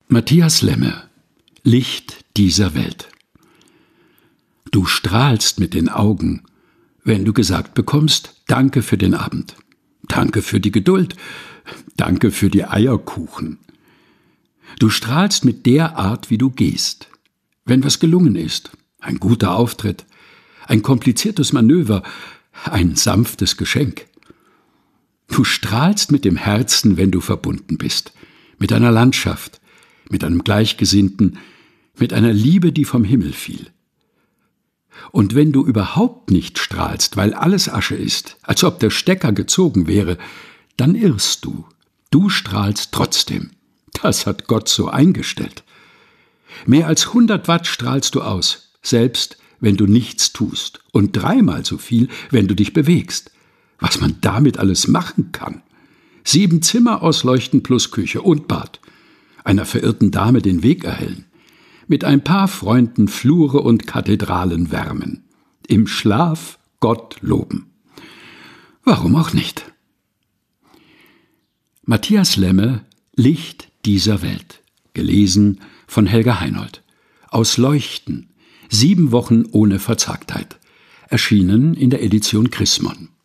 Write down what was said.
Matthias Lemme, Licht dieser Welt. Du strahlst mit den Augen, wenn du gesagt bekommst, danke für den Abend, danke für die Geduld, danke für die Eierkuchen. Du strahlst mit der Art, wie du gehst, wenn was gelungen ist, ein guter Auftritt, ein kompliziertes Manöver, ein sanftes Geschenk. Du strahlst mit dem Herzen, wenn du verbunden bist, mit einer Landschaft, mit einem Gleichgesinnten, mit einer Liebe, die vom Himmel fiel. Und wenn du überhaupt nicht strahlst, weil alles Asche ist, als ob der Stecker gezogen wäre, dann irrst du. Du strahlst trotzdem. Das hat Gott so eingestellt. Mehr als 100 Watt strahlst du aus, selbst wenn du nichts tust, und 3-mal so viel, wenn du dich bewegst. Was man damit alles machen kann. 7 Zimmer ausleuchten plus Küche und Bad. Einer verirrten Dame den Weg erhellen. Mit ein paar Freunden Flure und Kathedralen wärmen. Im Schlaf Gott loben. Warum auch nicht? Matthias Lemme, Licht dieser Welt. Gelesen von Helga Heinold. Aus Leuchten. 7 Wochen ohne Verzagtheit. Erschienen in der Edition Chrismon.